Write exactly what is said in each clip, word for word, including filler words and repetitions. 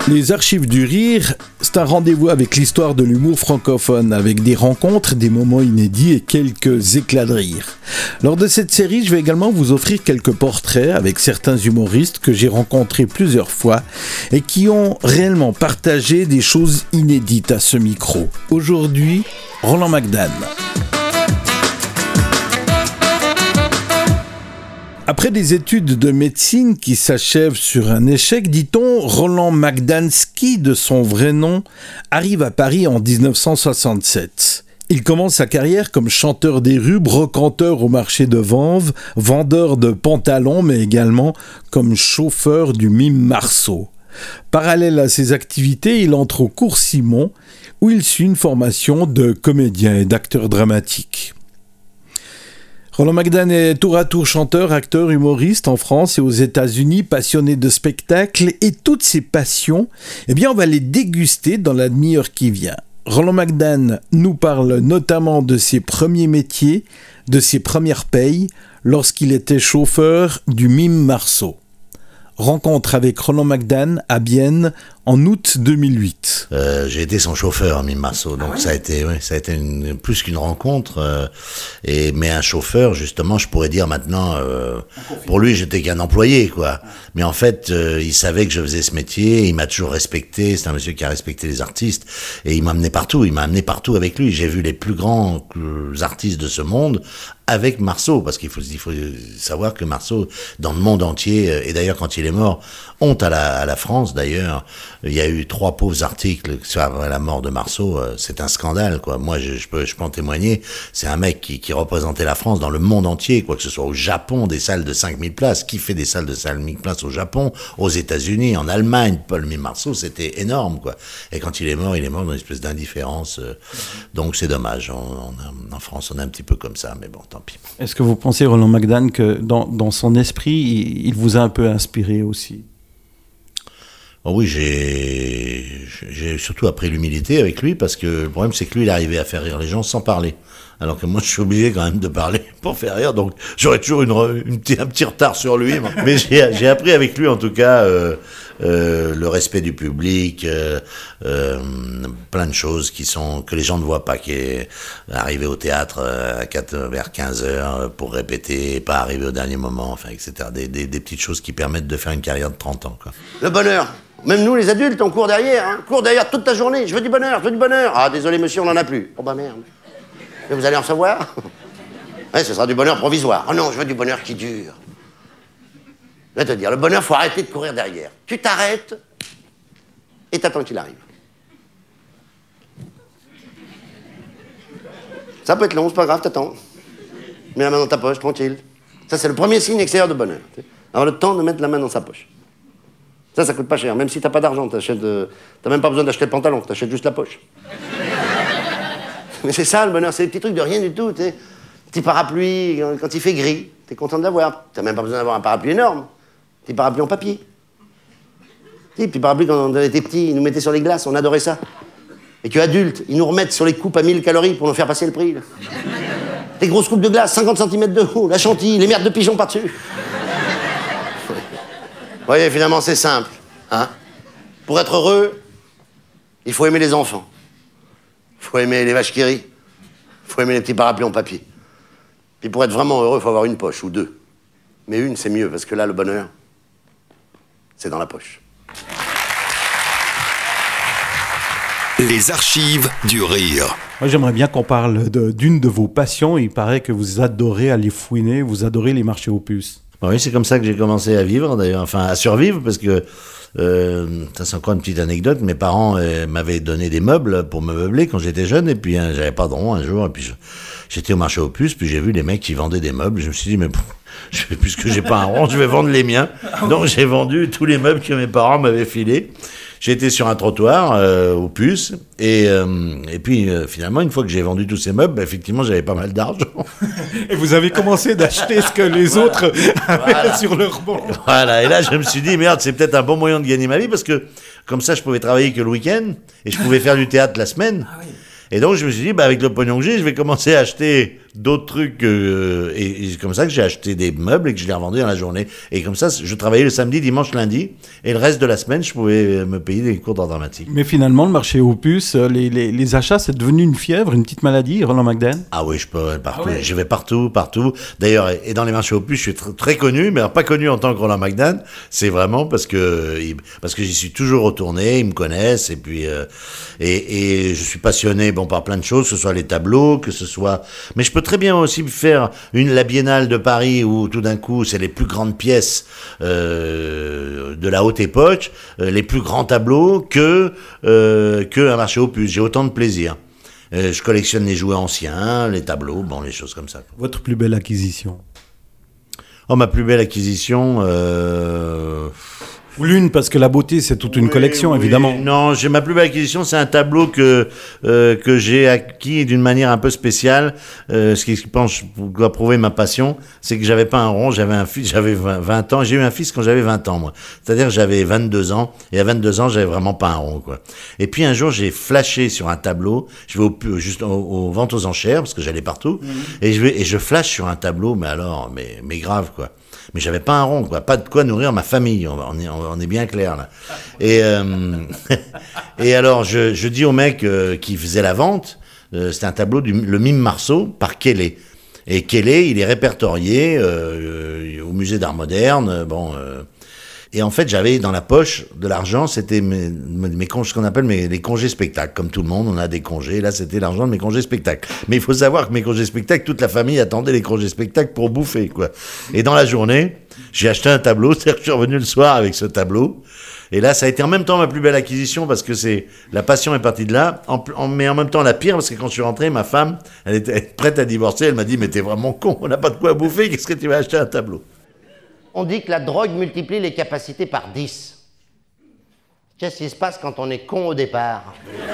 Les Archives du Rire, c'est un rendez-vous avec l'histoire de l'humour francophone, avec des rencontres, des moments inédits et quelques éclats de rire. Lors de cette série, je vais également vous offrir quelques portraits avec certains humoristes que j'ai rencontrés plusieurs fois et qui ont réellement partagé des choses inédites à ce micro. Aujourd'hui, Roland McDan. Après des études de médecine qui s'achèvent sur un échec, dit-on, Roland McDansky, de son vrai nom, arrive à Paris en dix-neuf cent soixante-sept. Il commence sa carrière comme chanteur des rues, brocanteur au marché de Vanves, vendeur de pantalons, mais également comme chauffeur du mime Marceau. Parallèle à ses activités, il entre au cours Simon, où il suit une formation de comédien et d'acteur dramatique. Roland McDan est tour à tour chanteur, acteur, humoriste en France et aux États-Unis, passionné de spectacle, et toutes ces passions, eh bien, on va les déguster dans la demi-heure qui vient. Roland McDan nous parle notamment de ses premiers métiers, de ses premières payes, lorsqu'il était chauffeur du mime Marceau. Rencontre avec Roland McDan à Bienne en août deux mille huit. Euh, j'ai été son chauffeur, mime Marceau, donc ah ouais. ça a été, oui, ça a été une, plus qu'une rencontre. Euh, et mais un chauffeur, justement, je pourrais dire maintenant, euh, pour lui, j'étais qu'un employé, quoi. Ah. Mais en fait, euh, il savait que je faisais ce métier, il m'a toujours respecté. C'est un monsieur qui a respecté les artistes et il m'a amené partout. Il m'a amené partout avec lui. J'ai vu les plus grands euh, artistes de ce monde avec Marceau, parce qu'il faut, il faut savoir que Marceau, dans le monde entier, et d'ailleurs quand il est mort, honte à la, à la France d'ailleurs, il y a eu trois pauvres articles sur la mort de Marceau, c'est un scandale, quoi. Moi, je, je, peux, je peux en témoigner, c'est un mec qui, qui représentait la France dans le monde entier, quoi que ce soit au Japon, des salles de cinq mille places, qui fait des salles de cinq mille places au Japon, aux États-Unis, en Allemagne, Paul Mime Marceau, c'était énorme, quoi. Et quand il est mort, il est mort dans une espèce d'indifférence, euh, donc c'est dommage, on, on a, en France on est un petit peu comme ça, mais bon, tant pis. Est-ce que vous pensez, Roland McDan, que dans, dans son esprit, il, il vous a un peu inspiré aussi ? Oh oui, j'ai, j'ai surtout appris l'humilité avec lui, parce que le problème c'est que lui il arrivait à faire rire les gens sans parler, alors que moi je suis obligé quand même de parler pour faire rire, donc j'aurais toujours une, une, un petit retard sur lui, mais j'ai, j'ai appris avec lui en tout cas euh, euh, le respect du public, euh, euh, plein de choses qui sont que les gens ne voient pas, qui est arriver au théâtre à quatre, vers quinze heures pour répéter, pas arriver au dernier moment, enfin et cetera. Des, des, des petites choses qui permettent de faire une carrière de trente ans, quoi. Le bonheur. Même nous, les adultes, on court derrière, hein. Court derrière toute ta journée. Je veux du bonheur, je veux du bonheur. Ah, désolé, monsieur, on n'en a plus. Oh, bah merde. Mais vous allez en recevoir ? Ouais, ce sera du bonheur provisoire. Oh non, je veux du bonheur qui dure. Je vais te dire, le bonheur, faut arrêter de courir derrière. Tu t'arrêtes et t'attends qu'il arrive. Ça peut être long, c'est pas grave, t'attends. Mets la main dans ta poche, tranquille. Ça, c'est le premier signe extérieur de bonheur. Avoir le temps de mettre la main dans sa poche. Ça, ça coûte pas cher. Même si t'as pas d'argent, t'achètes de... t'as même pas besoin d'acheter le pantalon, t'achètes juste la poche. Mais c'est ça, le bonheur, c'est des petits trucs de rien du tout, tu sais. Petit parapluie, quand il fait gris, t'es content de l'avoir. T'as même pas besoin d'avoir un parapluie énorme. Petit parapluie en papier. Petit, petit parapluie, quand on était petits, ils nous mettaient sur les glaces, on adorait ça. Et que adultes, ils nous remettent sur les coupes à mille calories pour nous faire passer le prix, là. Des grosses coupes de glace, cinquante centimètres de haut, la chantilly, les merdes de pigeons par-dessus. Vous voyez, finalement, c'est simple, hein. Pour être heureux, il faut aimer les enfants. Il faut aimer les vaches qui rient. Il faut aimer les petits parapluies en papier. Puis pour être vraiment heureux, il faut avoir une poche, ou deux. Mais une, c'est mieux, parce que là, le bonheur, c'est dans la poche. Les Archives du Rire. Moi, j'aimerais bien qu'on parle de, d'une de vos passions. Il paraît que vous adorez aller fouiner, vous adorez les marchés aux puces. Oui, c'est comme ça que j'ai commencé à vivre, d'ailleurs, enfin à survivre, parce que, euh, ça c'est encore une petite anecdote, mes parents euh, m'avaient donné des meubles pour me meubler quand j'étais jeune, et puis hein, j'avais pas de rond un jour, et puis je, j'étais au marché aux puces, puis j'ai vu les mecs qui vendaient des meubles, je me suis dit, mais je, puisque j'ai pas un rond, je vais vendre les miens, donc j'ai vendu tous les meubles que mes parents m'avaient filés. J'étais sur un trottoir euh, aux puces, et, euh, et puis euh, finalement, une fois que j'ai vendu tous ces meubles, bah, effectivement, j'avais pas mal d'argent. Et vous avez commencé d'acheter ce que les voilà. autres avaient voilà. sur leur banc. Voilà, et là, je me suis dit, merde, c'est peut-être un bon moyen de gagner ma vie, parce que comme ça, je pouvais travailler que le week-end, et je pouvais faire du théâtre la semaine. Ah oui. Et donc, je me suis dit, bah, avec le pognon que j'ai, je vais commencer à acheter d'autres trucs. Euh, et, et c'est comme ça que j'ai acheté des meubles et que je les revendais dans la journée. Et comme ça, je travaillais le samedi, dimanche, lundi. Et le reste de la semaine, je pouvais me payer des cours d'art dramatique. Mais finalement, le marché aux puces, les, les, les achats, c'est devenu une fièvre, une petite maladie, Roland McDan? Ah oui, je peux partout. Ah ouais. Je vais partout, partout. D'ailleurs, et dans les marchés aux puces, je suis tr- très connu, mais alors pas connu en tant que Roland McDan. C'est vraiment parce que parce que j'y suis toujours retourné. Ils me connaissent et puis euh, et, et je suis passionné bon par plein de choses, que ce soit les tableaux, que ce soit. Mais je peux très bien aussi faire une la Biennale de Paris où tout d'un coup c'est les plus grandes pièces euh, de la haute époque, euh, les plus grands tableaux que euh, que un marché aux puces. J'ai autant de plaisir. Euh, je collectionne les jouets anciens, les tableaux, bon, les choses comme ça. Votre plus belle acquisition? Oh, ma plus belle acquisition... Euh... Ou l'une, parce que la beauté, c'est toute une Oui, collection, oui. évidemment. Non, j'ai ma plus belle acquisition, c'est un tableau que euh, que j'ai acquis d'une manière un peu spéciale. Euh, ce qui, je pense, doit prouver ma passion, c'est que j'avais pas un rond, j'avais un fils, j'avais vingt ans. J'ai eu un fils quand j'avais vingt ans, moi. C'est-à-dire que j'avais vingt-deux ans, et à vingt-deux ans, j'avais vraiment pas un rond, quoi. Et puis un jour, j'ai flashé sur un tableau. Je vais au, juste aux, aux ventes aux enchères, parce que j'allais partout, mmh. et je vais et je flash sur un tableau, mais alors, mais mais grave, quoi. Mais j'avais pas un rond, quoi. Pas de quoi nourrir ma famille. On est, on est bien clair, là. Et, euh, et alors, je, je dis au mec euh, qui faisait la vente, euh, c'était un tableau du le Mime Marceau par Kelly. Et Kelly, il est répertorié euh, au musée d'art moderne. Bon, euh, et en fait, j'avais dans la poche de l'argent, c'était mes, mes congés, ce qu'on appelle mes, les congés spectacles. Comme tout le monde, on a des congés. Là, c'était l'argent de mes congés spectacles. Mais il faut savoir que mes congés spectacles, toute la famille attendait les congés spectacles pour bouffer, quoi. Et dans la journée, j'ai acheté un tableau. C'est-à-dire que je suis revenu le soir avec ce tableau. Et là, ça a été en même temps ma plus belle acquisition parce que c'est la passion est partie de là. En, en, mais en même temps la pire parce que quand je suis rentré, ma femme, elle était prête à divorcer. Elle m'a dit, mais t'es vraiment con. On n'a pas de quoi bouffer. Qu'est-ce que tu vas acheter un tableau? On dit que la drogue multiplie les capacités par dix. Qu'est-ce qui se passe quand on est con au départ?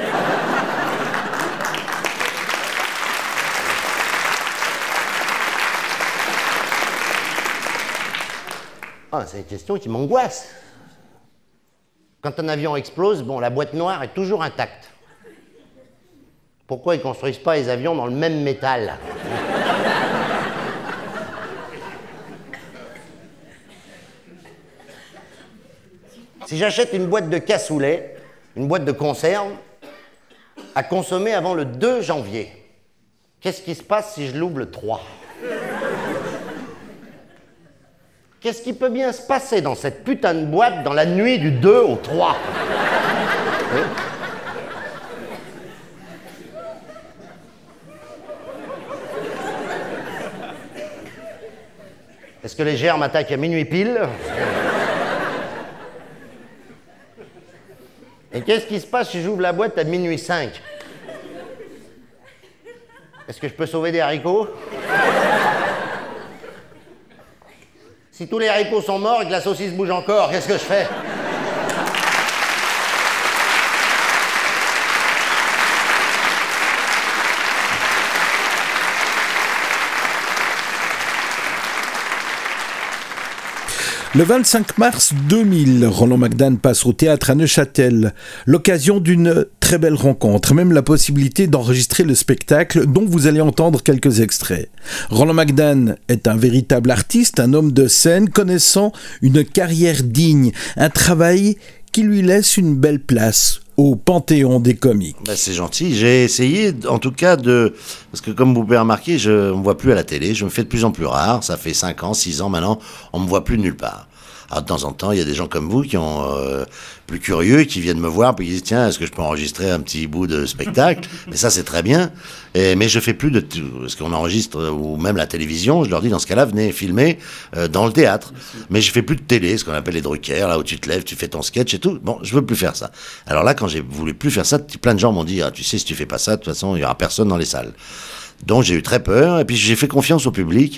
Ah, c'est une question qui m'angoisse. Quand un avion explose, bon, la boîte noire est toujours intacte. Pourquoi ils ne construisent pas les avions dans le même métal? Si j'achète une boîte de cassoulet, une boîte de conserve, à consommer avant le deux janvier, qu'est-ce qui se passe si je l'ouvre le trois? Qu'est-ce qui peut bien se passer dans cette putain de boîte dans la nuit du deux au trois? Oui. Est-ce que les germes attaquent à minuit pile? Et qu'est-ce qui se passe si j'ouvre la boîte à minuit cinq? Est-ce que je peux sauver des haricots? Si tous les haricots sont morts et que la saucisse bouge encore, qu'est-ce que je fais? Le vingt-cinq mars deux mille, Roland McDan passe au théâtre à Neuchâtel. L'occasion d'une très belle rencontre, même la possibilité d'enregistrer le spectacle dont vous allez entendre quelques extraits. Roland McDan est un véritable artiste, un homme de scène connaissant une carrière digne, un travail qui lui laisse une belle place au panthéon des comiques. Ben c'est gentil. J'ai essayé, en tout cas, de... Parce que comme vous pouvez remarquer, je ne me vois plus à la télé. Je me fais de plus en plus rare. Ça fait cinq ans, six ans maintenant. On ne me voit plus nulle part. Alors, de temps en temps, il y a des gens comme vous qui ont euh, plus curieux, qui viennent me voir, puis qui disent, tiens, est-ce que je peux enregistrer un petit bout de spectacle? Mais ça, c'est très bien. Et, mais je fais plus de tout. Parce qu'on enregistre, ou même la télévision, je leur dis, dans ce cas-là, venez filmer euh, dans le théâtre. Mais je fais plus de télé, ce qu'on appelle les Drucker, là où tu te lèves, tu fais ton sketch et tout. Bon, je veux plus faire ça. Alors là, quand j'ai voulu plus faire ça, plein de gens m'ont dit, ah, tu sais, si tu fais pas ça, de toute façon, il y aura personne dans les salles. Donc j'ai eu très peur, et puis j'ai fait confiance au public,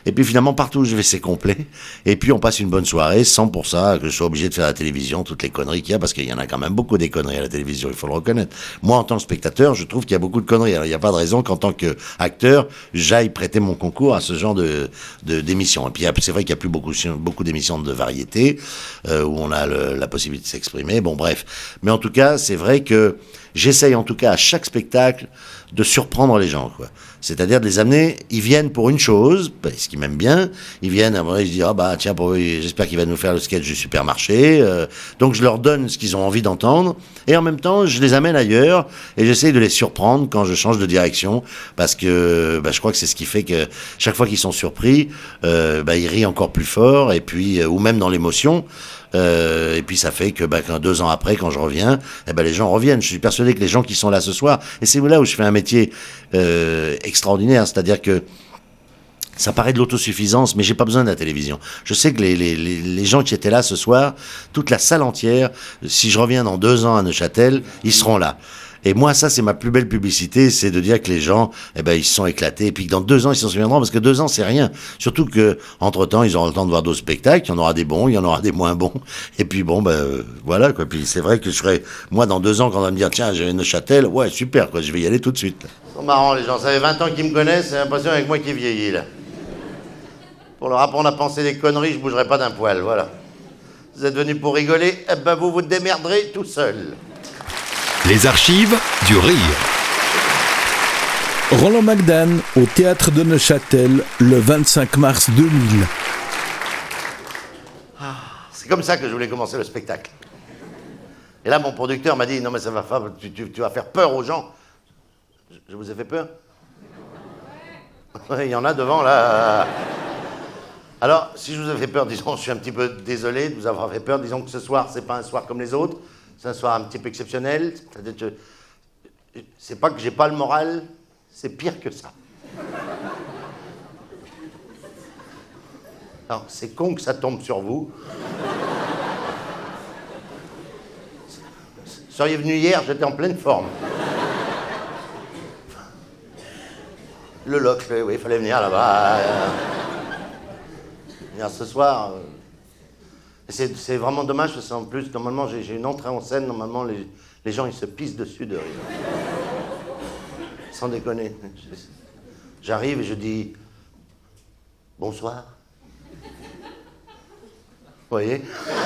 Et puis finalement, partout où je vais, c'est complet. Et puis on passe une bonne soirée, sans pour ça que je sois obligé de faire à la télévision toutes les conneries qu'il y a, parce qu'il y en a quand même beaucoup des conneries à la télévision, il faut le reconnaître. Moi, en tant que spectateur, je trouve qu'il y a beaucoup de conneries. Alors il n'y a pas de raison qu'en tant qu'acteur, j'aille prêter mon concours à ce genre de, de d'émissions. Et puis c'est vrai qu'il n'y a plus beaucoup, beaucoup d'émissions de variété, euh, où on a le, la possibilité de s'exprimer. Bon, bref. Mais en tout cas, c'est vrai que j'essaye en tout cas à chaque spectacle de surprendre les gens, quoi. C'est-à-dire de les amener, ils viennent pour une chose, parce qu'ils m'aiment bien, ils viennent, à un moment, ils se disent, ah bah tiens, pour, j'espère qu'il va nous faire le sketch du supermarché, euh, donc je leur donne ce qu'ils ont envie d'entendre, et en même temps, je les amène ailleurs, et j'essaye de les surprendre quand je change de direction, parce que bah, je crois que c'est ce qui fait que chaque fois qu'ils sont surpris, euh, bah, ils rient encore plus fort, et puis, euh, ou même dans l'émotion. Euh, et puis ça fait que bah, quand, deux ans après, quand je reviens, eh ben, les gens reviennent. Je suis persuadé que les gens qui sont là ce soir, et c'est là où je fais un métier euh, extraordinaire, c'est-à-dire que ça paraît de l'autosuffisance, mais j'ai pas besoin de la télévision. Je sais que les, les, les, les gens qui étaient là ce soir, toute la salle entière, si je reviens dans deux ans à Neuchâtel, ils seront là. Et moi, ça, c'est ma plus belle publicité, c'est de dire que les gens, eh ben, ils se sont éclatés, et puis que dans deux ans, ils s'en souviendront, parce que deux ans, c'est rien. Surtout que, entre-temps, ils auront le temps de voir d'autres spectacles, il y en aura des bons, il y en aura des moins bons, et puis bon, ben, euh, voilà, quoi. Puis c'est vrai que je serai, moi, dans deux ans, quand on va me dire, tiens, j'ai Neuchâtel, ouais, super, quoi, je vais y aller tout de suite. Ils sont marrants, les gens, ça fait vingt ans qu'ils me connaissent, j'ai l'impression avec moi qui vieillit, là. Pour leur apprendre à penser des conneries, je bougerai pas d'un poil, voilà. Vous êtes venus pour rigoler, eh ben, vous vous démerderez tout seul. Les archives du rire. Roland McDan au théâtre de Neuchâtel le vingt-cinq mars deux mille. Ah, c'est comme ça que je voulais commencer le spectacle. Et là, mon producteur m'a dit, non mais ça va faire, tu, tu, tu vas faire peur aux gens. Je, je vous ai fait peur? Ouais. Il y en a devant là. Alors, si je vous ai fait peur, disons, je suis un petit peu désolé de vous avoir fait peur. Disons que ce soir, c'est pas un soir comme les autres. C'est un soir un petit peu exceptionnel. C'est-à-dire que c'est pas que j'ai pas le moral, c'est pire que ça. Alors, c'est con que ça tombe sur vous. Seriez venu hier, j'étais en pleine forme. Le loc, oui, il fallait venir là-bas. Venir ce soir. C'est, c'est vraiment dommage parce qu'en plus, normalement, j'ai, j'ai une entrée en scène, normalement, les, les gens, ils se pissent dessus de rire. Sans déconner. J'arrive et je dis « Bonsoir ». Vous voyez?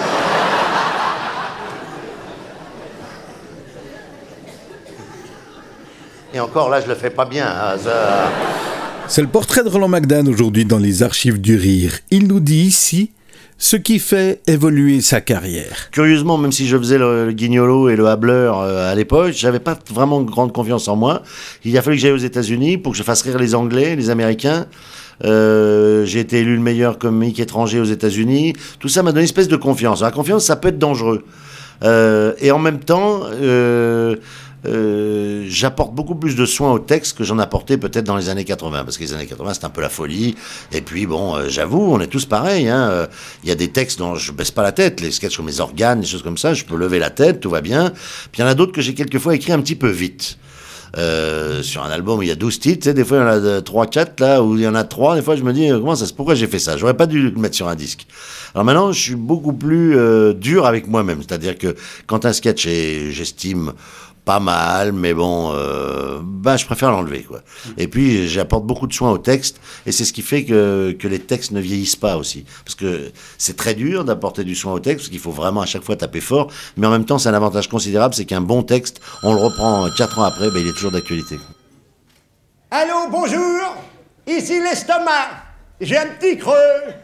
Et encore, là, je le fais pas bien. Hein, ça... C'est le portrait de Roland McDan aujourd'hui dans les archives du rire. Il nous dit ici ce qui fait évoluer sa carrière. Curieusement, même si je faisais le, le guignolo et le hableur euh, à l'époque, j'avais pas vraiment grande confiance en moi. Il a fallu que j'aille aux États-Unis pour que je fasse rire les Anglais, les Américains. Euh, j'ai été élu le meilleur comique étranger aux États-Unis. Tout ça m'a donné une espèce de confiance. La confiance, ça peut être dangereux. Euh, et en même temps, euh, euh, j'apporte beaucoup plus de soin au texte que j'en apportais peut-être dans les années quatre-vingts, parce que les années quatre-vingts, c'était un peu la folie. Et puis, bon, euh, j'avoue, on est tous pareils. Hein. Euh, il y a des textes dont je baisse pas la tête, les sketchs sur mes organes, des choses comme ça, je peux lever la tête, tout va bien. Puis il y en a d'autres que j'ai quelquefois écrits un petit peu vite. Euh, sur un album où il y a douze titres, tu sais, des fois il y en a trois, quatre là, où il y en a trois, des fois je me dis, comment ça, pourquoi j'ai fait ça? J'aurais pas dû le mettre sur un disque. Alors maintenant, je suis beaucoup plus euh, dur avec moi-même, c'est-à-dire que quand un sketch est, j'estime, pas mal, mais bon, euh, bah, je préfère l'enlever, quoi. Et puis, j'apporte beaucoup de soin au texte, et c'est ce qui fait que, que les textes ne vieillissent pas aussi. Parce que c'est très dur d'apporter du soin au texte, parce qu'il faut vraiment à chaque fois taper fort, mais en même temps, c'est un avantage considérable, c'est qu'un bon texte, on le reprend quatre ans après, bah, il est toujours d'actualité. Allô, bonjour, ici l'estomac, j'ai un petit creux.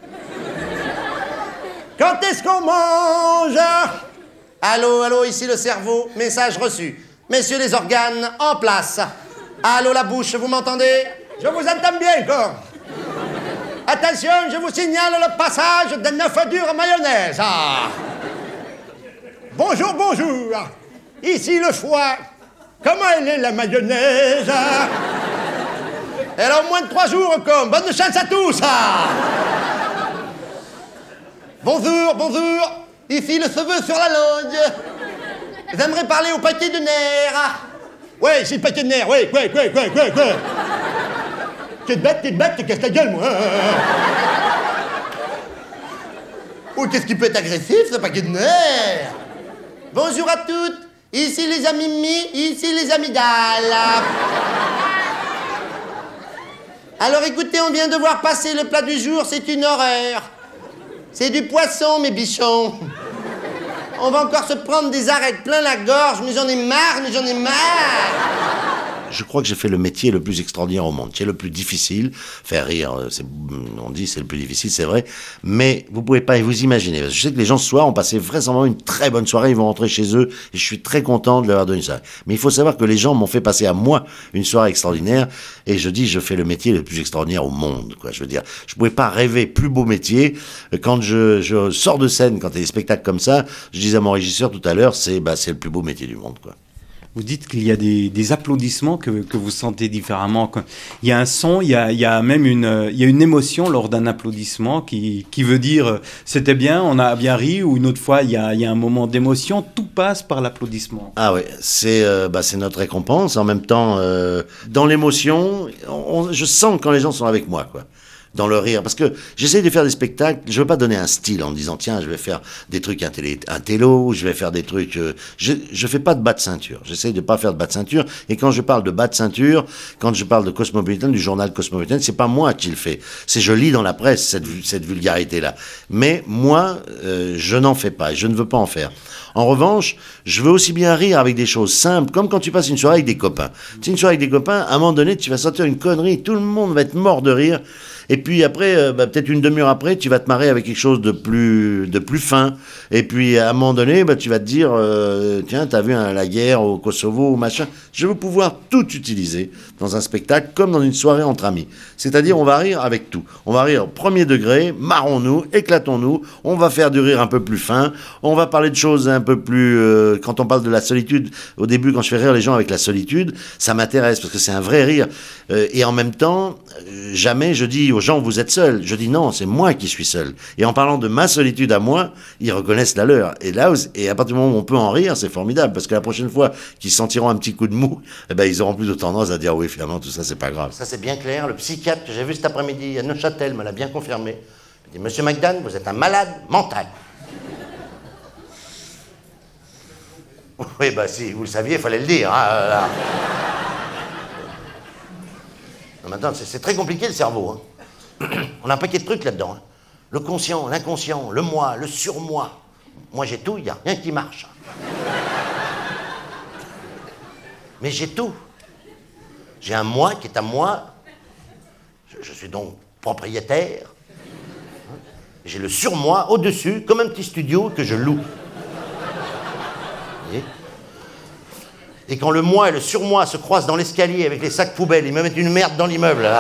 Quand est-ce qu'on mange? Allô, allô, ici le cerveau, message reçu. Messieurs les organes, en place. Allô, la bouche, vous m'entendez? Je vous entends bien, encore. Attention, je vous signale le passage d'un œuf dur mayonnaise. Ah. Bonjour, bonjour. Ici le foie. Comment elle est, la mayonnaise? Elle a au moins de trois jours, comme. Bonne chance à tous. Ah. Bonjour, bonjour. Ici le cheveu sur la langue. J'aimerais parler au paquet de nerfs. Ouais, c'est le paquet de nerfs, ouais, ouais, ouais, ouais, ouais, ouais. T'es bête, t'es bête, t'es casse ta gueule, moi. Oh, qu'est-ce qui peut être agressif, ce paquet de nerfs? Bonjour à toutes. Ici les amis mi, ici les amygdales. Alors écoutez, on vient de voir passer le plat du jour, c'est une horreur. C'est du poisson, mes bichons. On va encore se prendre des arêtes plein la gorge, mais j'en ai marre, mais j'en ai marre. Je crois que j'ai fait le métier le plus extraordinaire au monde, qui est le plus difficile. Faire rire, c'est, on dit c'est le plus difficile, c'est vrai. Mais vous pouvez pas vous imaginer. Parce que je sais que les gens ce soir ont passé vraisemblablement une très bonne soirée, ils vont rentrer chez eux, et je suis très content de leur avoir donné ça. Mais il faut savoir que les gens m'ont fait passer à moi une soirée extraordinaire, et je dis je fais le métier le plus extraordinaire au monde, quoi. Je veux dire, je pouvais pas rêver plus beau métier. Quand je, je sors de scène, quand il y a des spectacles comme ça, je disais à mon régisseur tout à l'heure, c'est, bah, c'est le plus beau métier du monde, quoi. Vous dites qu'il y a des, des applaudissements que, que vous sentez différemment. Il y a un son, il y a, il y a même une, il y a une émotion lors d'un applaudissement qui, qui veut dire c'était bien, on a bien ri, ou une autre fois il y a, il y a un moment d'émotion. Tout passe par l'applaudissement. Ah oui, c'est, euh, bah, c'est notre récompense. En même temps, euh, dans l'émotion, on, je sens quand les gens sont avec moi, quoi. Dans le rire, parce que j'essaie de faire des spectacles, je veux pas donner un style en me disant tiens je vais faire des trucs un, télé, un télo, je vais faire des trucs, euh, je, je fais pas de bas de ceinture, j'essaie de pas faire de bas de ceinture, et quand je parle de bas de ceinture, quand je parle de Cosmopolitan, du journal Cosmopolitan, c'est pas moi qui le fais, c'est je lis dans la presse cette, cette vulgarité-là, mais moi euh, je n'en fais pas, et je ne veux pas en faire. En revanche, je veux aussi bien rire avec des choses simples, comme quand tu passes une soirée avec des copains. C'est une soirée avec des copains, à un moment donné, tu vas sortir une connerie, tout le monde va être mort de rire. Et puis après, euh, bah, peut-être une demi-heure après, tu vas te marrer avec quelque chose de plus, de plus fin. Et puis à un moment donné, bah, tu vas te dire, euh, tiens, t'as vu hein, la guerre au Kosovo, machin. Je veux pouvoir tout utiliser dans un spectacle comme dans une soirée entre amis. C'est-à-dire, on va rire avec tout. On va rire au premier degré, marrons-nous, éclatons-nous. On va faire du rire un peu plus fin. On va parler de choses un peu plus... Euh, quand on parle de la solitude, au début, quand je fais rire les gens avec la solitude, ça m'intéresse parce que c'est un vrai rire. Euh, et en même temps, euh, jamais je dis aux gens, vous êtes seuls. Je dis non, c'est moi qui suis seul. Et en parlant de ma solitude à moi, ils reconnaissent la leur. Et là, et à partir du moment où on peut en rire, c'est formidable. Parce que la prochaine fois qu'ils sentiront un petit coup de mou, eh ben, ils auront plus de tendance à dire oui, finalement, tout ça, c'est pas grave. Ça, c'est bien clair. Le psychiatre que j'ai vu cet après-midi à Neuchâtel me l'a bien confirmé. Il dit, Monsieur McDan, vous êtes un malade mental. Oui, bah si, vous le saviez, il fallait le dire. Hein, là. Non, maintenant, c'est, c'est très compliqué le cerveau. Hein. On a un paquet de trucs là-dedans. Hein. Le conscient, l'inconscient, le moi, le surmoi. Moi, j'ai tout, il n'y a rien qui marche. Mais j'ai tout. J'ai un moi qui est à moi. Je, je suis donc propriétaire. J'ai le surmoi au-dessus, comme un petit studio que je loue. Vous voyez ? Et quand le moi et le surmoi se croisent dans l'escalier avec les sacs poubelles, ils me mettent une merde dans l'immeuble, là.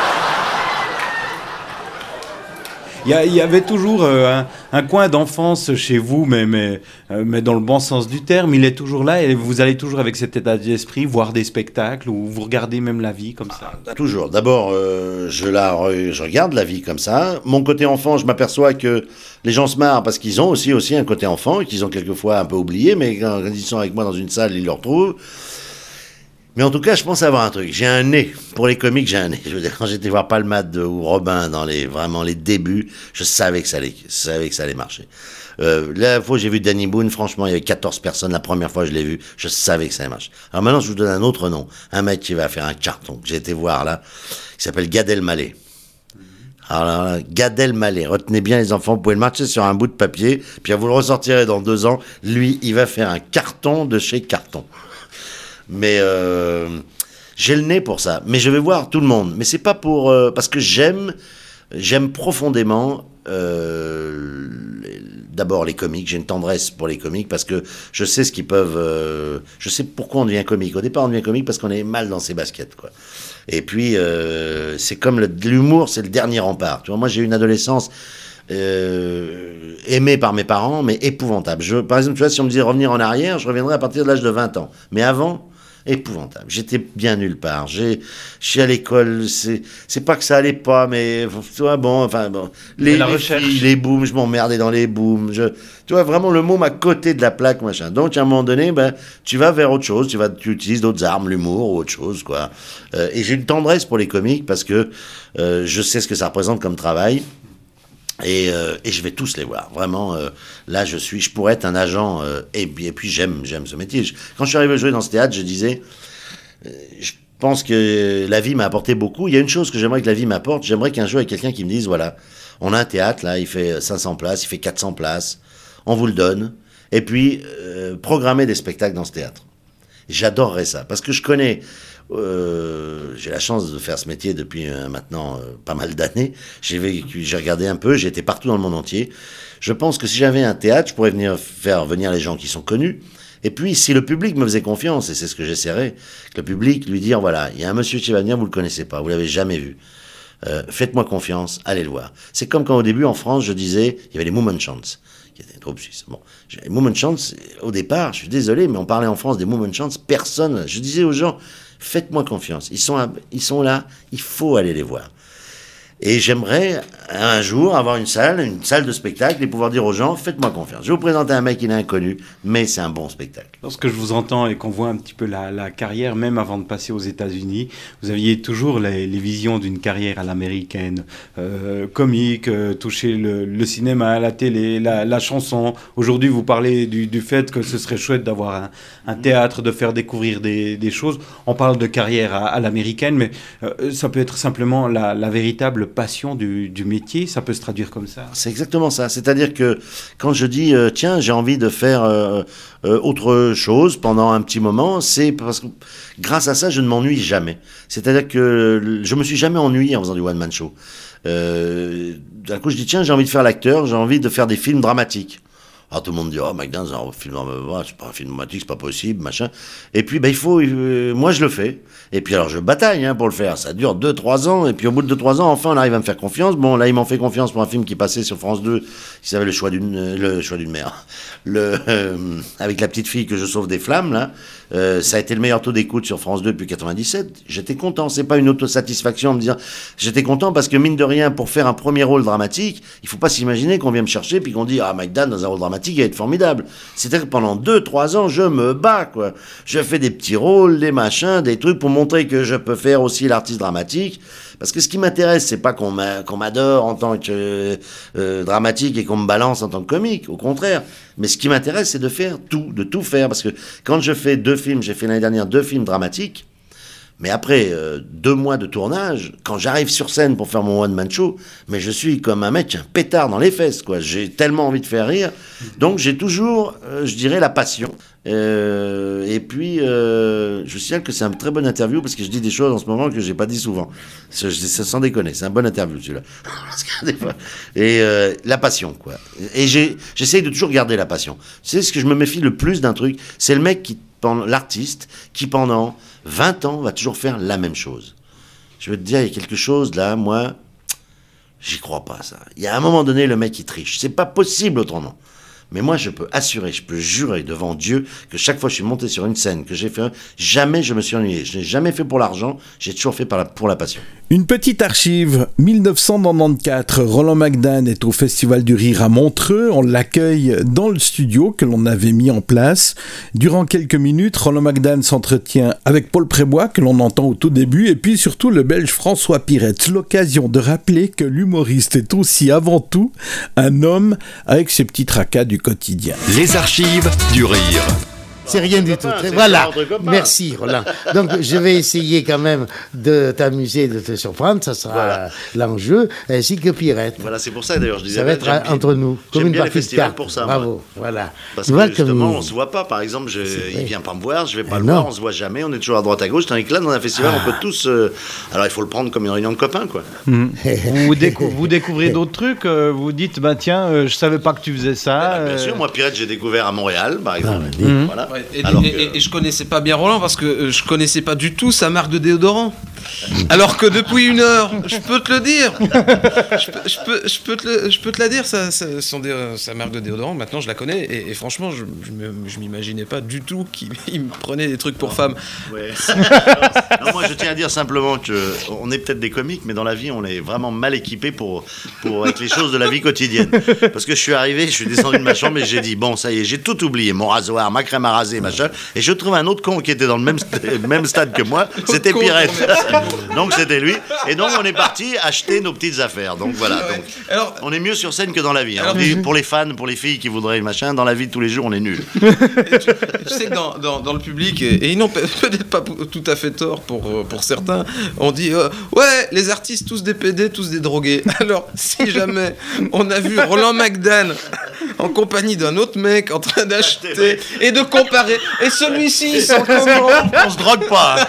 Il y, a, il y avait toujours euh, un, un coin d'enfance chez vous, mais, mais, euh, mais dans le bon sens du terme, il est toujours là et vous allez toujours avec cet état d'esprit voir des spectacles ou vous regardez même la vie comme ça. Ah, toujours. D'abord, euh, je, la, je regarde la vie comme ça. Mon côté enfant, je m'aperçois que les gens se marrent parce qu'ils ont aussi, aussi un côté enfant et qu'ils ont quelquefois un peu oublié, mais quand, quand ils sont avec moi dans une salle, ils le retrouvent. Mais en tout cas, je pense avoir un truc. J'ai un nez. Pour les comiques, j'ai un nez. Je veux dire, quand j'étais voir Palmade ou Robin dans les, vraiment les débuts, je savais que ça allait, je savais que ça allait marcher. Euh, la fois où j'ai vu Danny Boone, franchement, il y avait quatorze personnes. La première fois que je l'ai vu, je savais que ça allait marcher. Alors maintenant, je vous donne un autre nom. Un mec qui va faire un carton, que j'ai été voir là, qui s'appelle Gad Elmaleh. Alors là, Gad Elmaleh, retenez bien les enfants, vous pouvez le marcher sur un bout de papier, puis vous le ressortirez dans deux ans. Lui, il va faire un carton de chez Carton. Mais euh, j'ai le nez pour ça. Mais je vais voir tout le monde. Mais c'est pas pour euh, parce que j'aime, j'aime profondément. Euh, d'abord les comiques. J'ai une tendresse pour les comiques parce que je sais ce qu'ils peuvent. Euh, je sais pourquoi on devient comique. Au départ, on devient comique parce qu'on est mal dans ses baskets, quoi. Et puis euh, c'est comme le, l'humour, c'est le dernier rempart. Tu vois, moi j'ai eu une adolescence. Euh, aimé par mes parents, mais épouvantable. Je, par exemple, tu vois, si on me disait revenir en arrière, je reviendrais à partir de l'âge de vingt ans. Mais avant, épouvantable. J'étais bien nulle part. J'ai, je suis à l'école, c'est, c'est pas que ça allait pas, mais tu vois, bon, enfin, bon, les, la les recherche. filles, les booms, je m'emmerdais dans les booms. Je, tu vois, vraiment, le môme à côté de la plaque, machin. Donc, à un moment donné, ben, tu vas vers autre chose, tu vas, tu utilises d'autres armes, l'humour ou autre chose, quoi. Euh, et j'ai une tendresse pour les comiques parce que euh, je sais ce que ça représente comme travail. Et, euh, et je vais tous les voir. Vraiment, euh, là, je suis, je pourrais être un agent. Euh, et, et puis, j'aime, j'aime ce métier. Je, quand je suis arrivé à jouer dans ce théâtre, je disais, euh, je pense que la vie m'a apporté beaucoup. Il y a une chose que j'aimerais que la vie m'apporte. J'aimerais qu'un jour, il y ait quelqu'un qui me dise, voilà, on a un théâtre, là, il fait cinq cents places, il fait quatre cents places. On vous le donne. Et puis, euh, programmer des spectacles dans ce théâtre. J'adorerais ça. Parce que je connais... Euh, j'ai la chance de faire ce métier depuis euh, maintenant euh, pas mal d'années. J'ai vécu, j'ai regardé un peu, j'ai été partout dans le monde entier. Je pense que si j'avais un théâtre, je pourrais venir faire venir les gens qui sont connus. Et puis, si le public me faisait confiance, et c'est ce que j'essaierais, que le public lui dire, voilà, il y a un monsieur qui va venir, vous le connaissez pas, vous l'avez jamais vu. Euh, faites-moi confiance, allez le voir. C'est comme quand au début en France, je disais, il y avait les Mummenschanz, qui étaient une troupe suisse. Bon, les Mummenschanz, au départ, je suis désolé, mais on parlait en France des Mummenschanz, personne. Je disais aux gens, faites-moi confiance. Ils sont, à, ils sont là, il faut aller les voir. Et j'aimerais un jour avoir une salle, une salle de spectacle et pouvoir dire aux gens, faites-moi confiance. Je vais vous présenter un mec, il est inconnu, mais c'est un bon spectacle. Lorsque je vous entends et qu'on voit un petit peu la, la carrière, même avant de passer aux États-Unis, vous aviez toujours les, les visions d'une carrière à l'américaine, euh, comique, euh, toucher le, le cinéma, la télé, la, la chanson. Aujourd'hui, vous parlez du, du fait que ce serait chouette d'avoir un, un théâtre, de faire découvrir des, des choses. On parle de carrière à, à l'américaine, mais euh, ça peut être simplement la, la véritable passion du, du métier, ça peut se traduire comme ça. C'est exactement ça. C'est-à-dire que quand je dis euh, tiens, j'ai envie de faire euh, euh, autre chose pendant un petit moment, c'est parce que grâce à ça, je ne m'ennuie jamais. C'est-à-dire que je me suis jamais ennuyé en faisant du one-man show. Euh, d'un coup, je dis tiens, j'ai envie de faire l'acteur, j'ai envie de faire des films dramatiques. Alors tout le monde dit oh McDonald's, c'est un film, c'est pas un film dramatique, c'est pas possible, machin. Et puis ben il faut, euh, moi je le fais. Et puis alors je bataille hein, pour le faire. Ça dure deux trois ans. Et puis au bout de deux trois ans, enfin on arrive à me faire confiance. Bon là ils m'ont fait confiance pour un film qui passait sur France deux, qui s'appelait le choix d'une, euh, le choix d'une mère, le euh, avec la petite fille que je sauve des flammes là. Euh, ça a été le meilleur taux d'écoute sur France deux depuis quatre-vingt-dix-sept. J'étais content. C'est pas une autosatisfaction de me dire j'étais content parce que mine de rien pour faire un premier rôle dramatique, il faut pas s'imaginer qu'on vient me chercher puis qu'on dit ah Mike Dan dans un rôle dramatique il va être formidable. C'est-à-dire que pendant deux trois ans, je me bats, quoi. Je fais des petits rôles, des machins, des trucs pour montrer que je peux faire aussi l'artiste dramatique. Parce que ce qui m'intéresse, c'est pas qu'on, m'a, qu'on m'adore en tant que euh, dramatique et qu'on me balance en tant que comique. Au contraire. Mais ce qui m'intéresse, c'est de faire tout, de tout faire. Parce que quand je fais deux films, j'ai fait l'année dernière deux films dramatiques. Mais après euh, deux mois de tournage, quand j'arrive sur scène pour faire mon one-man show, mais je suis comme un mec, un pétard dans les fesses, quoi. J'ai tellement envie de faire rire. Donc j'ai toujours, euh, je dirais, la passion. Euh, et puis, euh, je signale que c'est une très bonne interview parce que je dis des choses en ce moment que j'ai pas dit souvent. Ça, ça, sans déconner, c'est un bon interview celui-là. Et euh, la passion, quoi. Et j'ai, j'essaye de toujours garder la passion. Tu sais ce que je me méfie le plus d'un truc, c'est le mec qui, l'artiste, qui pendant vingt ans va toujours faire la même chose. Je veux te dire, il y a quelque chose là, moi, j'y crois pas ça. Il y a un moment donné, le mec il triche. C'est pas possible autrement. Mais moi, je peux assurer, je peux jurer devant Dieu que chaque fois que je suis monté sur une scène, que j'ai fait, jamais je me suis ennuyé. Je n'ai jamais fait pour l'argent, j'ai toujours fait par la, pour la passion. Une petite archive, dix-neuf cent quatre-vingt-quatorze, Roland McDan est au Festival du Rire à Montreux, on l'accueille dans le studio que l'on avait mis en place. Durant quelques minutes, Roland McDan s'entretient avec Paul Prébois, que l'on entend au tout début, et puis surtout le Belge François Pirette. L'occasion de rappeler que l'humoriste est aussi avant tout un homme avec ses petits tracas du quotidien. Les archives du rire. C'est rien du tout. C'est Voilà. copain. Merci, Roland. Donc, je vais essayer quand même de t'amuser, de te surprendre. Ça sera Voilà. l'enjeu, ainsi que Pirette. Voilà, c'est pour ça d'ailleurs, je disais. Ça va être j'aime bien- entre nous, comme j'aime une bien les partie de festivals cartes. pour ça. Bravo, moi. voilà. Parce Tu vois que justement, comme- on se voit pas. Par exemple, je, il vrai. vient pas me voir, je vais pas Ah le non. voir, on se voit jamais, on est toujours à droite à gauche. Tandis que là, dans un festival, on peut tous. euh, Alors, il faut le prendre comme une réunion de copains, quoi. Vous, décou- vous découvrez d'autres trucs, euh, vous dites, bah, tiens, euh, je savais pas que tu faisais ça. Voilà, bien euh, sûr, moi, Pirette, j'ai découvert à Montréal, par exemple. Ah, Voilà. Ouais, et, Alors et- que- et- et je connaissais pas bien Roland parce que euh, je connaissais pas du tout sa marque de déodorant. Alors que depuis une heure, je peux te le dire. Je peux, je peux, je peux, te, le, je peux te la dire, ça, ça, son dé, sa marque de déodorant, maintenant je la connais. Et, et franchement, je, je m'imaginais pas du tout qu'il me prenait des trucs pour femmes. Ouais. Non, moi je tiens à dire simplement qu'on est peut-être des comiques, mais dans la vie on est vraiment mal équipés pour, pour, avec les choses de la vie quotidienne. Parce que je suis arrivé, je suis descendu de ma chambre et j'ai dit, bon ça y est, j'ai tout oublié, mon rasoir, ma crème à raser, machin. Et je trouve un autre con qui était dans le même, st- même stade que moi, c'était Pirette. Donc c'était lui. Et donc on est parti acheter nos petites affaires. Donc voilà. Ouais. Donc, alors, on est mieux sur scène que dans la vie. Hein. Alors, on dit, pour les fans, pour les filles qui voudraient machin, dans la vie de tous les jours, on est nuls. tu, tu sais que dans, dans, dans le public, et ils n'ont peut-être pas tout à fait tort pour, pour certains, on dit euh, ouais, les artistes tous des pédés, tous des drogués. Alors si jamais on a vu Roland McDan en compagnie d'un autre mec en train d'acheter et de comparer, et celui-ci il sent comment, on se drogue pas.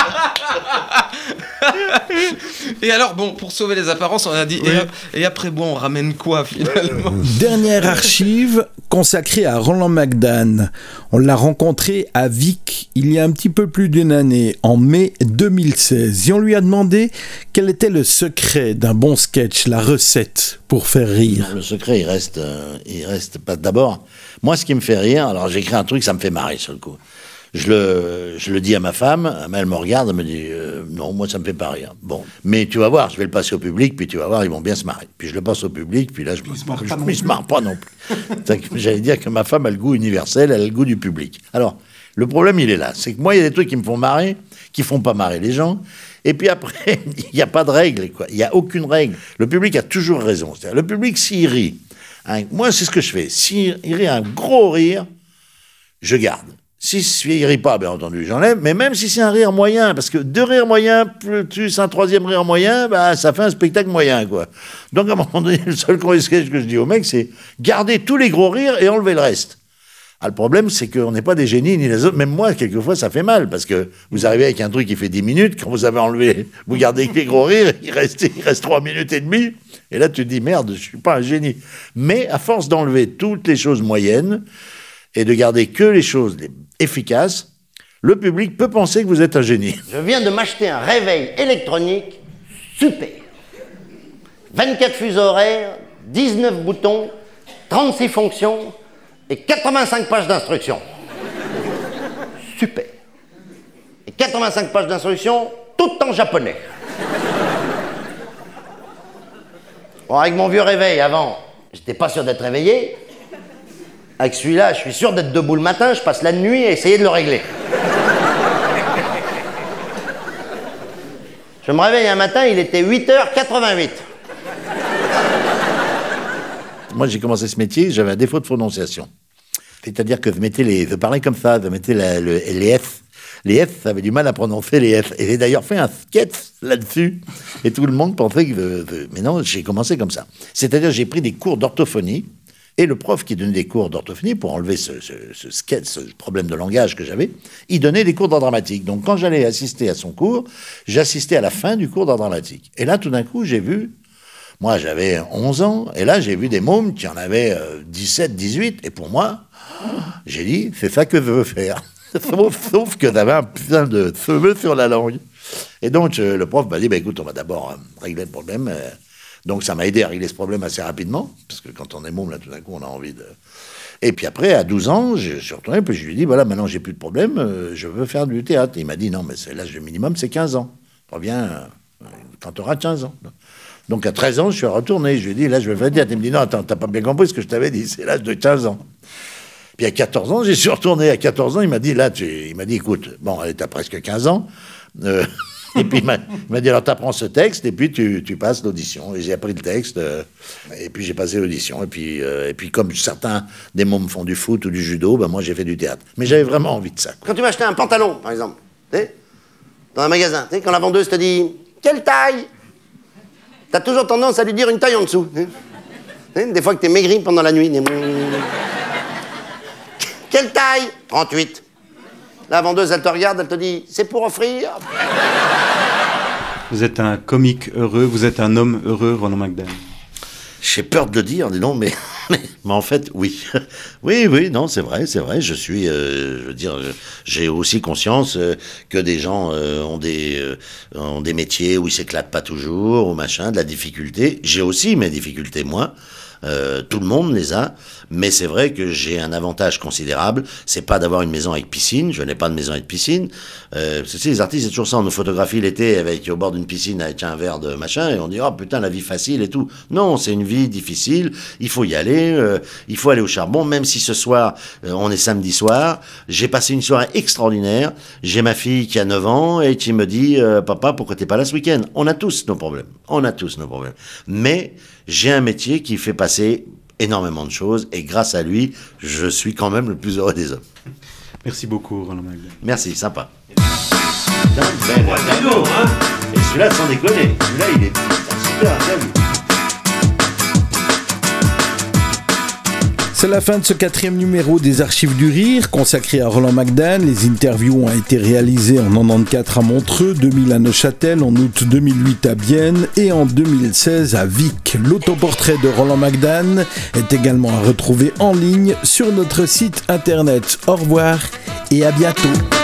Et alors, bon, pour sauver les apparences, on a dit, oui. et, et après, bon, on ramène quoi, finalement ? Dernière archive consacrée à Roland McDan. On l'a rencontré à Vic il y a un petit peu plus d'une année, en mai deux mille seize. Et on lui a demandé quel était le secret d'un bon sketch, la recette pour faire rire. Non, le secret, il reste, euh, il reste pas. D'abord, moi, ce qui me fait rire, alors j'écris un truc, ça me fait marrer sur le coup. Je le, je le dis à ma femme, elle me regarde, elle me dit euh, non, moi ça me fait pas rire. Bon, mais tu vas voir, je vais le passer au public, puis tu vas voir, ils vont bien se marrer. Puis je le passe au public, puis là je me, je, je, je se marre pas non plus. J'allais dire que ma femme a le goût universel, elle a le goût du public. Alors, le problème il est là, c'est que moi il y a des trucs qui me font marrer, qui font pas marrer les gens. Et puis après, il n'y a pas de règle, quoi. Il n'y a aucune règle. Le public a toujours raison. C'est-à-dire, le public, s'il rit, hein, moi c'est ce que je fais. S'il rit un gros rire, je garde. Si il rit pas, bien entendu, j'enlève. Mais même si c'est un rire moyen, parce que deux rires moyens plus un troisième rire moyen, bah, ça fait un spectacle moyen, quoi. Donc, à un moment donné, le seul sketch que je dis au mec, c'est garder tous les gros rires et enlever le reste. Ah, le problème, c'est qu'on n'est pas des génies ni les autres. Même moi, quelquefois, ça fait mal, parce que vous arrivez avec un truc qui fait dix minutes, quand vous avez enlevé, vous gardez que les gros rires, il reste, il reste trois minutes et demie, et là, tu te dis, merde, je suis pas un génie. Mais, à force d'enlever toutes les choses moyennes, et de garder que les choses efficaces, le public peut penser que vous êtes un génie. Je viens de m'acheter un réveil électronique super. vingt-quatre fuseaux horaires, dix-neuf boutons, trente-six fonctions et quatre-vingt-cinq pages d'instructions. Super. Et quatre-vingt-cinq pages d'instructions, toutes en japonais. Bon, avec mon vieux réveil avant, j'étais pas sûr d'être réveillé. Avec celui-là, je suis sûr d'être debout le matin, je passe la nuit à essayer de le régler. Je me réveille un matin, il était huit heures quatre-vingt-huit. Moi, j'ai commencé ce métier, j'avais un défaut de prononciation. C'est-à-dire que vous mettez les... Vous parlez comme ça, vous mettez la, le, les F. Les F, ça avait du mal à prononcer les F. Et j'ai d'ailleurs fait un sketch là-dessus. Et tout le monde pensait que... Mais non, j'ai commencé comme ça. C'est-à-dire j'ai pris des cours d'orthophonie. Et le prof qui donnait des cours d'orthophonie, pour enlever ce, ce, ce sketch, ce problème de langage que j'avais, il donnait des cours d'art dramatique. Donc quand j'allais assister à son cours, j'assistais à la fin du cours d'art dramatique. Et là, tout d'un coup, j'ai vu... Moi, j'avais onze ans, et là, j'ai vu des mômes qui en avaient euh, dix-sept, dix-huit, et pour moi, j'ai dit, c'est ça que je veux faire. sauf, sauf que j'avais un putain de cheveux sur la langue. Et donc, euh, le prof m'a dit, bah, écoute, on va d'abord euh, régler le problème. Euh, donc, ça m'a aidé à régler ce problème assez rapidement, parce que quand on est môme, là, tout d'un coup, on a envie de... Et puis après, à douze ans, je suis retourné, puis je lui ai dit, voilà, maintenant, j'ai plus de problème, euh, je veux faire du théâtre. Et il m'a dit, non, mais c'est l'âge minimum, c'est quinze ans. Reviens euh, quand tu auras quinze ans. Donc, à treize ans, je suis retourné. Je lui ai dit, là, je vais faire du théâtre. Il me dit, non, attends, t'as pas bien compris ce que je t'avais dit, c'est l'âge de quinze ans. Puis à quatorze ans, j'y suis retourné. À quatorze ans, il m'a dit, là, tu... il m'a dit, écoute, bon, t'as presque quinze ans. Euh... Et puis il m'a, il m'a dit, alors t'apprends ce texte, et puis tu, tu passes l'audition. Et j'ai appris le texte, euh, et puis j'ai passé l'audition. Et puis, euh, et puis comme certains des mômes font du foot ou du judo, ben moi j'ai fait du théâtre. Mais j'avais vraiment envie de ça. Quand tu vas acheter un pantalon, par exemple, dans un magasin, quand la vendeuse te dit, quelle taille? T'as toujours tendance à lui dire une taille en dessous. Des fois que t'es maigri pendant la nuit. Quelle taille? trente-huit. La vendeuse, elle te regarde, elle te dit, c'est pour offrir. Vous êtes un comique heureux, vous êtes un homme heureux, Roland McDan. J'ai peur de le dire, dis donc, mais Mais, mais en fait, oui. Oui, oui, non, c'est vrai, c'est vrai. Je suis, euh, je veux dire, j'ai aussi conscience euh, que des gens euh, ont, des, euh, ont des métiers où ils s'éclatent pas toujours, ou machin, de la difficulté. J'ai aussi mes difficultés, moi. Euh, tout le monde les a, mais c'est vrai que j'ai un avantage considérable, c'est pas d'avoir une maison avec piscine, je n'ai pas de maison avec piscine, euh, parce que, tu sais, les artistes c'est toujours ça, on nous photographie l'été avec au bord d'une piscine avec un verre de machin, et on dit oh putain la vie facile et tout. Non, c'est une vie difficile, il faut y aller, euh, il faut aller au charbon, même si ce soir, euh, on est samedi soir, j'ai passé une soirée extraordinaire, j'ai ma fille qui a neuf ans et qui me dit euh, papa pourquoi t'es pas là ce week-end? On a tous nos problèmes, on a tous nos problèmes, mais j'ai un métier qui fait passer énormément de choses et grâce à lui, je suis quand même le plus heureux des hommes. Merci beaucoup, Roland Magdane. Merci, sympa. Putain, bel cadeau, hein. Et celui-là, sans déconner, celui-là, il est putain, super, bien vu. C'est la fin de ce quatrième numéro des Archives du Rire, consacré à Roland Magdane. Les interviews ont été réalisées en quatre-vingt-quatorze à Montreux, deux mille à Neuchâtel, en août deux mille huit à Bienne et en deux mille seize à Vic. L'autoportrait de Roland Magdane est également à retrouver en ligne sur notre site internet. Au revoir et à bientôt.